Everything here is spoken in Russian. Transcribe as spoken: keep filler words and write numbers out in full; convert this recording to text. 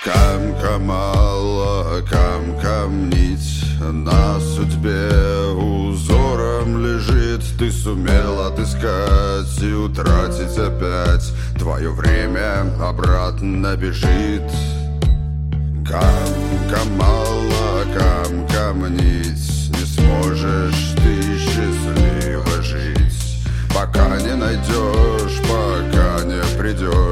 Камка мало, камкам нить на судьбе узором лежит. Ты сумел отыскать и утратить опять. Твое время обратно бежит. Камка мало, камкам нить. Не сможешь ты счастливо жить, пока не найдешь, пока не придешь